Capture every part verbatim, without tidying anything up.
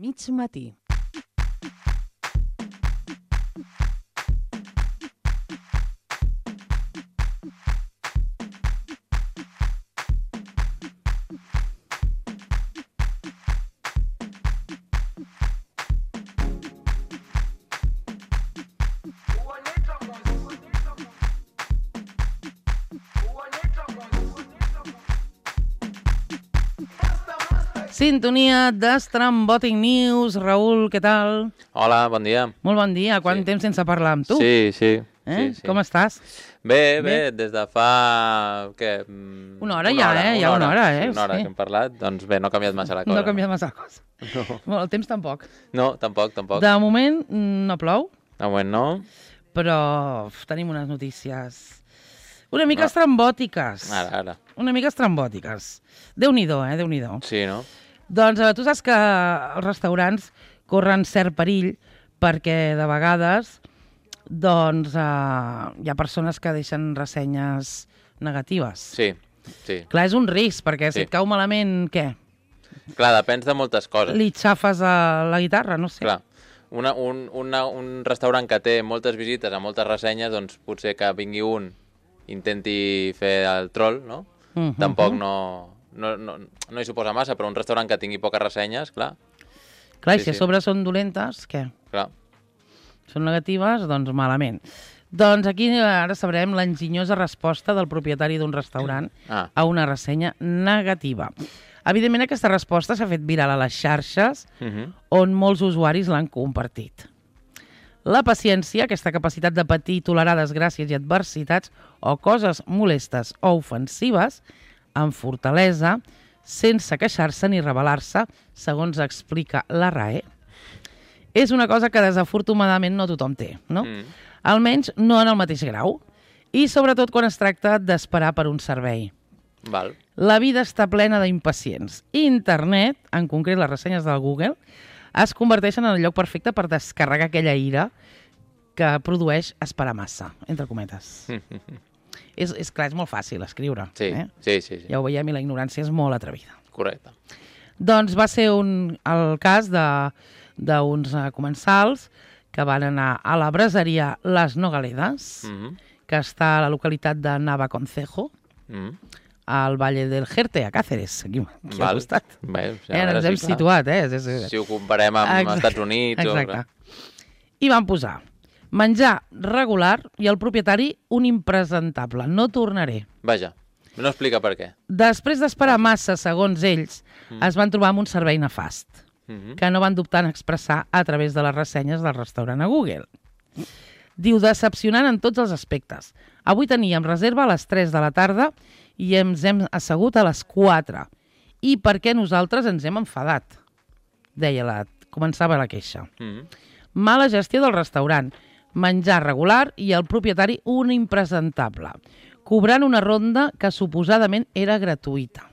Mig matí. Sintonia d'Estrambòtic News. Raül, què tal? Hola, bon dia. Molt bon dia. Quant Sí. temps sense parlar amb tu? Sí, sí. Eh? sí, sí. Com estàs? Bé, bé, Bé? des de fa... Què? Mm, Una hora ja, eh? Ja una hora, eh? Sí, una hora Sí. que hem parlat. Doncs bé, no ha canviat massa la cosa. No ha canviat massa la cosa. No, Bueno, el temps tampoc. no tampoc, tampoc. De moment no plou, De moment no. però uf, tenim unes notícies una mica No. estrambòtiques. Ara, ara. Una mica estrambòtiques. Déu-n'hi-do, eh? Déu-n'hi-do. Sí, no? Doncs eh, tu saps que els restaurants corren cert perill perquè de vegades doncs, eh, hi ha persones que deixen ressenyes negatives. Sí, sí. Clar, és un risc, perquè si Sí. et cau malament, què? Clar, depèn de moltes coses. Li xafes a la guitarra? No sé. Clar. Una, un, una, un restaurant que té moltes visites, amb moltes ressenyes, doncs potser que vingui un intenti fer el troll, no? Mhm. Tampoc no, no, no, no hi suposa massa, però un restaurant que tingui poques ressenyes, clar, Clar, i Sí, si a sí. sobre són dolentes, què? clar. Són negatives? Doncs malament. Doncs aquí ara sabrem l'enginyosa resposta del propietari d'un restaurant Ah, a una ressenya negativa. Evidentment, aquesta resposta s'ha fet viral a les xarxes, uh -huh. on molts usuaris l'han compartit. La paciència, aquesta capacitat de patir i tolerar desgràcies i adversitats o coses molestes o ofensives, amb fortalesa, sense queixar-se ni rebel·lar-se, segons explica la R A E, és una cosa que desafortunadament no tothom té, no? Mm. Almenys no en el mateix grau. I sobretot quan es tracta d'esperar per un servei. Val. La vida està plena d'impacients. Internet, en concret les ressenyes del Google, es converteixen en el lloc perfecte per descarregar aquella ira que produeix esperar massa, entre cometes. és, és clar, és molt fàcil escriure. Sí, Eh? sí, sí, sí. Ja ho veiem i la ignorància és molt atrevida. Correcte. Doncs va ser un, el cas de- d'uns eh, comensals que van anar a la braseria Les Nogaledas, Mm -hmm. que està a la localitat de Navaconcejo, Mm -hmm. al Valle del Jerte, a Cáceres, aquí, aquí al Val. costat. Bé, Eh, ara ens hem clar. situat, eh? És, és... Si ho comparem amb Exacte. els Estats Units... O... Exacte. I van posar menjar regular i el propietari un impresentable. No tornaré. Vaja, no explica per què. Després d'esperar massa, segons ells, Mm. es van trobar amb un servei nefast, Mm -hmm. que no van dubtar en expressar a través de les ressenyes del restaurant a Google. Diu, decepcionant en tots els aspectes. Avui teníem reserva a les tres de la tarda i ens hem assegut a les quatre. I per què nosaltres ens hem enfadat? Deia la... Començava la queixa. Mm -hmm. Mala gestió del restaurant, menjar regular i el propietari un impresentable, cobrant una ronda que suposadament era gratuïta.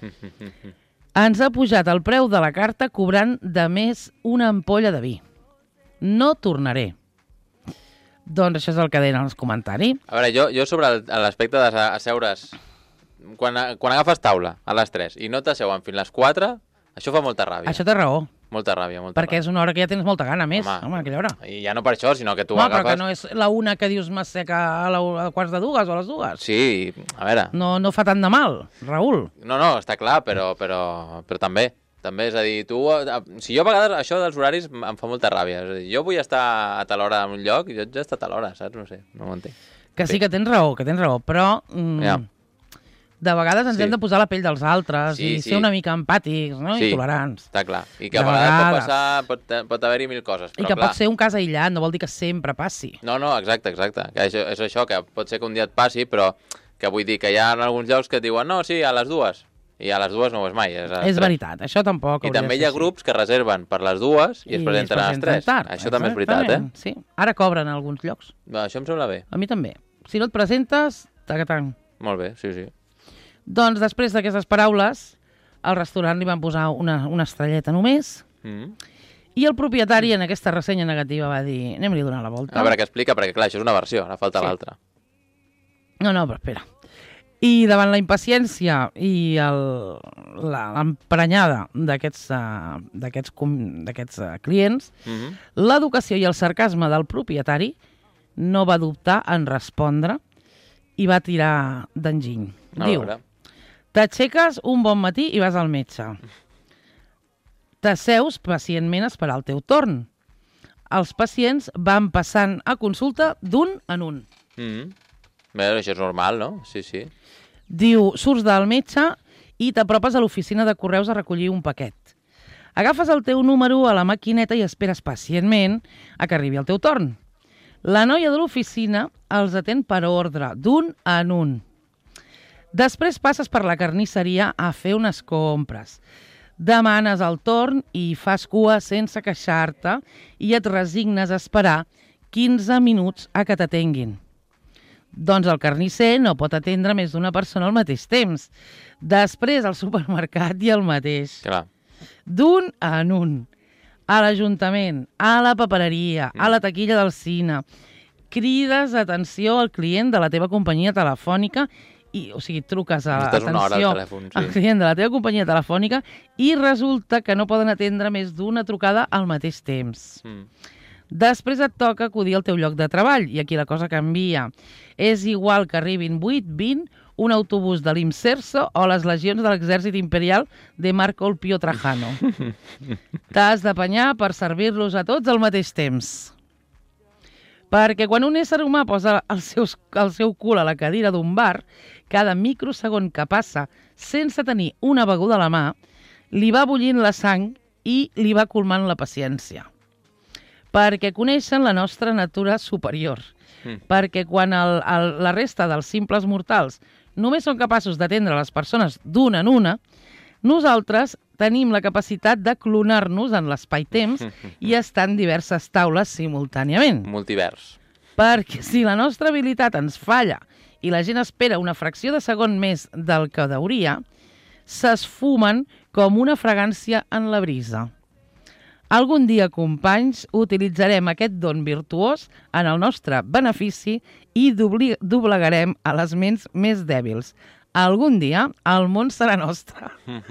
Ens ha pujat el preu de la carta cobrant de més una ampolla de vi. No tornaré. Doncs això és el que deien els comentaris. A veure, jo, jo sobre el- l'aspecte d'asseure's... Quan, quan agafes taula a les tres i no t'asseuen fins les quatre, això fa molta ràbia. Això té raó, Molta ràbia, molta perquè ràbia. és una hora que ja tens molta gana més. Home. Home, aquella hora. I ja no per això, sinó que tu No, però agafes... que no és la una que dius m'asseca a, la, a quarts de dues o a les dues. Sí, a veure... No, no fa tant de mal, Raül. No, no, està clar, però, però, però també. També, és a dir, tu... Si jo a vegades això dels horaris em fa molta ràbia. És a dir, jo vull estar a tal hora en un lloc i jo ja he estat a tal hora, saps? No sé, no ho entenc. Que sí, Sí. que tens raó, que tens raó, però mm, Ja. de vegades ens Sí. hem de posar a la pell dels altres Sí, i sí. ser una mica empàtics, no? Sí. I tolerants. Està clar. I que a De vegades, pot vegades. passar, pot, pot haver-hi mil coses, I però que clar... pot ser un cas aïllat, no vol dir que sempre passi. No, no, exacte, exacte. Que és, és això, que pot ser que un dia et passi, però que vull dir que hi ha alguns llocs que et diuen no, sí, a les dues. I a les dues no ho és mai. És, a les És tres. veritat, això tampoc I hauria també de hi ser ha així. grups que reserven per les dues i, es presenten a les tres. tard. Això també és veritat, eh? Exactament, Sí. Ara cobren a alguns llocs. Va, això em sembla bé. A mi també. Si no et presentes, tacatang. Molt bé, sí, sí. Doncs després d'aquestes paraules, al restaurant li van posar una, una estrelleta només Mm. i el propietari en aquesta ressenya negativa va dir anem-li a donar la volta. A veure què explica, perquè clar, això és una versió, ara falta Sí. l'altra. No, no, però espera. I davant la impaciència i el- la- l'emprenyada d'aquests uh, d'aquests com- d'aquests, uh, clients, Mhm. l'educació i el sarcasme del propietari no va dubtar en respondre i va tirar d'enginy. A Diu, veure. t'aixeques un bon matí i vas al metge. T'asseus pacientment a esperar el teu torn. Els pacients van passant a consulta d'un en un. Mhm. Bé, això és normal, no? Sí, sí. Diu, surts del metge i t'apropes a l'oficina de correus a recollir un paquet. Agafes el teu número a la maquineta i esperes pacientment a que arribi el teu torn. La noia de l'oficina els atén per ordre, d'un en un. Després passes per la carnisseria a fer unes compres. Demanes el torn i fas cua sense queixar-te i et resignes a esperar quinze minuts a que t'atenguin. Doncs el carnisser no pot atendre més d'una persona al mateix temps. Després al supermercat i el mateix. Clar. D'un en un. A l'Ajuntament, a la papereria, a la taquilla del cine. Crides atenció al client de la teva companyia telefònica i, o sigui, truques a Estàs una hora al atenció telèfon, sí. al client de la teva companyia telefònica i resulta que no poden atendre més d'una trucada al mateix temps. Mm. Després et toca acudir al teu lloc de treball i aquí la cosa canvia. És igual que arribin vuit, vint, un autobús de l'Imserso o les legions de l'exèrcit imperial de Marco el Pío Trajano. T'has d'apanyar per servir-los a tots al mateix temps. Perquè quan un ésser humà posa el seu, el seu cul a la cadira d'un bar, cada microsegon que passa sense tenir una beguda a la mà, li va bullint la sang i li va colmant la paciència. Perquè coneixen la nostra natura superior. Mm. Perquè quan el, el, la resta dels simples mortals només són capaços d'atendre les persones d'una en una, nosaltres tenim la capacitat de clonar-nos en l'espai-temps i estar en diverses taules simultàniament. Multivers. Perquè si la nostra habilitat ens falla i la gent espera una fracció de segon més del que hauria, s'esfumen com una fragància en la brisa. Algun dia, companys, utilitzarem aquest don virtuós en el nostre benefici i dobli- doblegarem a les ments més dèbils. Algun dia el món serà nostre.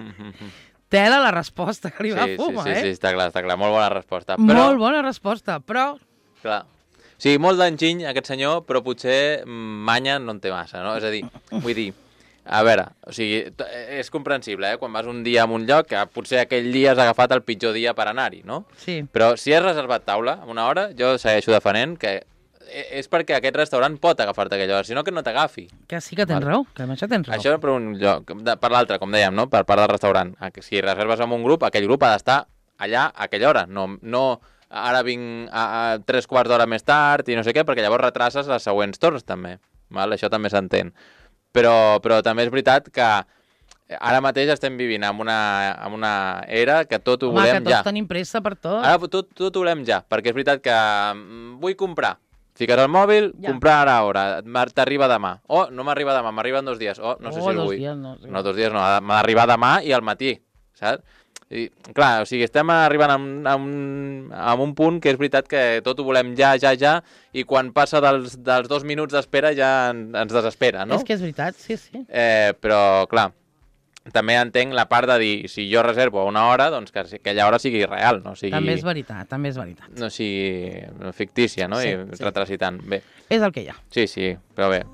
Tela la resposta que li va Sí, sí, fumar, sí, eh? sí, està clar, està clar. Molt bona resposta. Però, Molt bona resposta, però... clar, o sigui, molt d'enginy aquest senyor, però potser manya no en té massa, no? És a dir, vull dir, a veure, o sigui, t- és comprensible, eh? Quan vas un dia a un lloc, que potser aquell dia has agafat el pitjor dia per anar-hi, no? Sí. Però si has reservat taula en una hora, jo segueixo defenent que e- és perquè aquest restaurant pot agafar-te aquella hora, si no que no t'agafi. Que sí que tens Vale. raó, que amb això tens raó. Això per un lloc, de, per l'altre, com dèiem, no? Per part del restaurant. A que Si reserves amb un grup, aquell grup ha d'estar allà a aquella hora, no, no ara vinc a, a tres quarts d'hora més tard i no sé què, perquè llavors retraces les següents torns també. Val? Això també s'entén. Però, però també és veritat que ara mateix estem vivint en una, en una era que tot ho Home, volem que tots ja. tenim pressa per tot. Ara tot, tot ho volem ja, perquè és veritat que mm, vull comprar. Fiques al mòbil, Ja. comprar ara a hora, m'ar- t'arriba demà. Oh, no m'arriba demà, m'arriba en dos dies. Oh, no sé Oh, si el dos vull. dies, no, sí. No, dos dies no, ha m'ha d'arribar demà i al matí, saps? I, clar, o sigui, estem arribant a un, a, un, a un punt que és veritat que tot ho volem ja, ja, ja, i quan passa dels, dels dos minuts d'espera ja en, ens desespera, no? És que és veritat, sí, sí. Eh, però, clar, també entenc la part de dir, si jo reservo a una hora, doncs que aquella hora sigui real, no sigui, També és veritat, també és veritat. no sigui fictícia, no? Sí, I sí. retrasitant. Bé, És el que hi ha. sí, sí, però bé.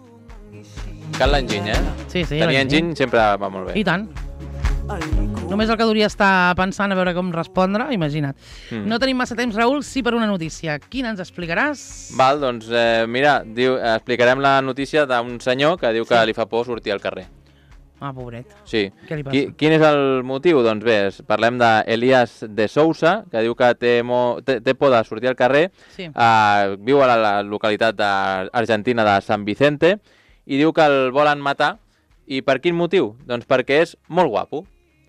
Cal l'enginy, eh? Sí, sí, Tenir l'enginy. enginy sempre va molt bé. I tant. Només el que hauria estar pensant a veure com respondre, imagina't. Mm. No tenim massa temps, Raül, sí per una notícia. Quina ens explicaràs? Val, doncs, eh, mira, diu, explicarem la notícia d'un senyor que diu que Sí. li fa por sortir al carrer. Ah, pobret. Sí. Què li passa? Qui, quin és el motiu? Doncs bé, es- parlem d'Elias de Sousa, que diu que té, mo, té, té por de sortir al carrer, Sí. eh, viu a la, la localitat de, argentina de San Vicente, i diu que el volen matar. I per quin motiu? Doncs perquè és molt guapo.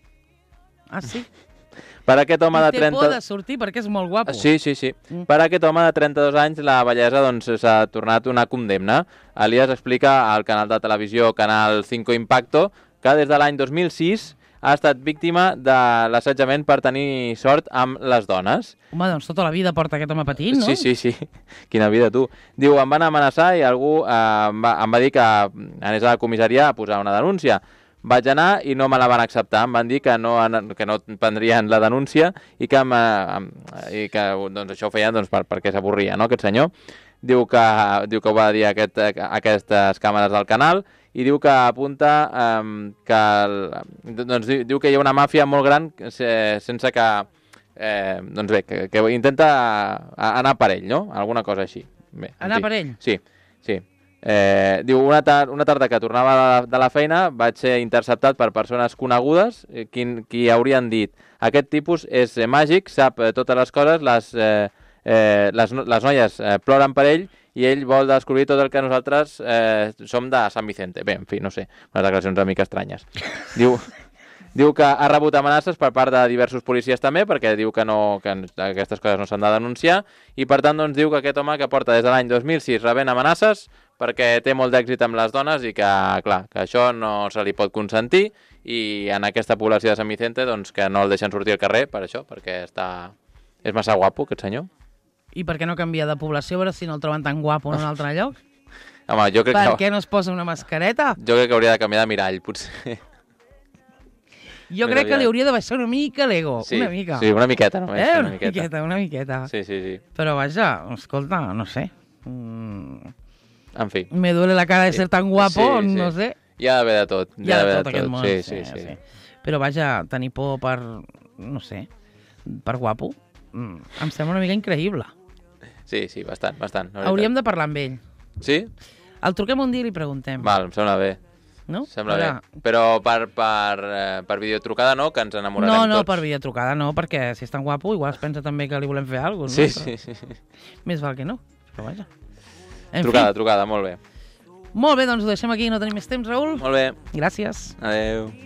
Ah, sí? Per aquest home I de té trenta... por de sortir perquè és molt guapo. Sí, sí, sí. Mm. Per aquest home de trenta-dos anys la bellesa doncs, s'ha tornat una condemna. Elias explica al canal de televisió Canal cinco Impacto que des de l'any dos mil sis ha estat víctima de l'assetjament per tenir sort amb les dones. Home, doncs tota la vida porta aquest home patint, no? Sí, sí, sí. Quina vida, tu. Diu, em van amenaçar i algú eh, em, va, em va dir que anés a la comissaria a posar una denúncia. Vaig anar i no me la van acceptar. Em van dir que no, que no prendrien la denúncia i que, em, i que doncs, això ho feien doncs, per, perquè s'avorria, no, aquest senyor. Diu que, diu que ho va dir aquest, aquestes càmeres del canal i diu que apunta eh, que, el, doncs, diu que hi ha una màfia molt gran sense que, eh, doncs bé, que, que intenta anar per ell, no? Alguna cosa així. Bé, anar per ell? Sí, sí. Eh, diu, una, tar una tarda que tornava de la, de la feina vaig ser interceptat per persones conegudes eh, qui, qui haurien dit aquest tipus és eh, màgic, sap eh, totes les coses, les, eh, eh, les, les noies eh, ploren per ell i ell vol descobrir tot el que nosaltres eh, som de Sant Vicente. Bé, en fi, no sé, unes declaracions una mica estranyes. Diu... Diu que ha rebut amenaces per part de diversos policies també, perquè diu que, no, que aquestes coses no s'han de denunciar, i per tant doncs, diu que aquest home que porta des de l'any dos mil sis rebent amenaces perquè té molt d'èxit amb les dones i que, clar, que això no se li pot consentir, i en aquesta població de Sant Vicente doncs, que no el deixen sortir al carrer per això, perquè està... és massa guapo aquest senyor. I per què no canvia de població, a veure si no el troben tan guapo en un altre lloc? Home, jo crec per que... què no es posa una mascareta? Jo crec que hauria de canviar de mirall, potser... Jo crec que li hauria de baixar una mica l'ego, sí, una mica. Sí, una miqueta només. Eh? Una miqueta. miqueta, una miqueta. Sí, sí, sí. Però vaja, escolta, no sé. Mm... En fi. Me duele la cara de ser tan guapo, sí, sí. no sé. Hi ha d'haver de tot. Hi ha de tot, aquest món. Sí, sí, sí, sí. Però vaja, tenir por per, no sé, per guapo, mm, em sembla una mica increïble. Sí, sí, bastant, bastant. Hauríem de parlar amb ell. Sí? El truquem un dia i li preguntem. Val, em sembla bé. No? Sembla Ara... bé. Però per, per, eh, per videotrucada no, que ens enamorarem no, no, tots. No, per videotrucada no, perquè si és tan guapo igual es pensa també que li volem fer alguna cosa. Sí, no? sí, sí. Més val que no, però vaja. En trucada, fi. trucada, molt bé. Molt bé, doncs ho deixem aquí, no tenim més temps, Raül. Molt bé. Gràcies. Adéu.